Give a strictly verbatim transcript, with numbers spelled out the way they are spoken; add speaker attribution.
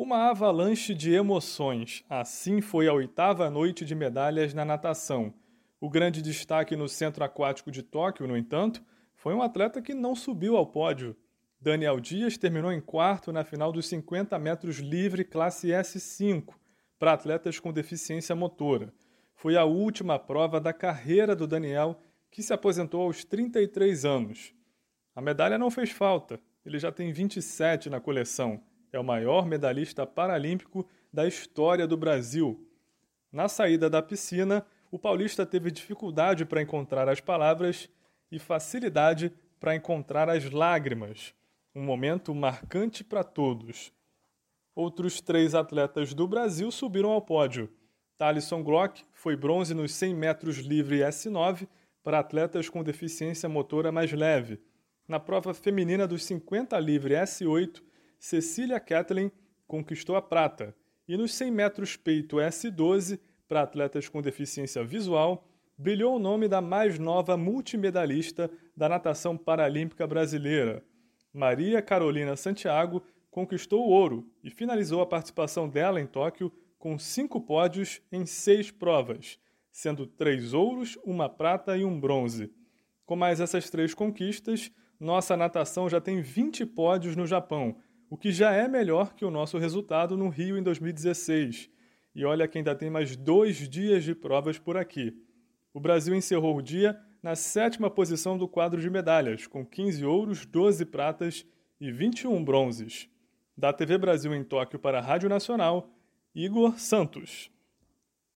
Speaker 1: Uma avalanche de emoções. Assim foi a oitava noite de medalhas na natação. O grande destaque no Centro Aquático de Tóquio, no entanto, foi um atleta que não subiu ao pódio. Daniel Dias terminou em quarto na final dos cinquenta metros livre classe S cinco, para atletas com deficiência motora. Foi a última prova da carreira do Daniel, que se aposentou aos trinta e três anos. A medalha não fez falta, ele já tem vinte e sete na coleção. É o maior medalhista paralímpico da história do Brasil. Na saída da piscina, o paulista teve dificuldade para encontrar as palavras e facilidade para encontrar as lágrimas. Um momento marcante para todos. Outros três atletas do Brasil subiram ao pódio. Thalisson Glock foi bronze nos cem metros livre S nove para atletas com deficiência motora mais leve. Na prova feminina dos cinquenta livre S oito, Cecília Kathleen conquistou a prata. E nos cem metros peito S doze, para atletas com deficiência visual, brilhou o nome da mais nova multimedalista da natação paralímpica brasileira. Maria Carolina Santiago conquistou o ouro e finalizou a participação dela em Tóquio com cinco pódios em seis provas, sendo três ouros, uma prata e um bronze. Com mais essas três conquistas, nossa natação já tem vinte pódios no Japão, o que já é melhor que o nosso resultado no Rio em dois mil e dezesseis. E olha que ainda tem mais dois dias de provas por aqui. O Brasil encerrou o dia na sétima posição do quadro de medalhas, com quinze ouros, doze pratas e vinte e um bronzes. Da T V Brasil em Tóquio para a Rádio Nacional, Igor Santos.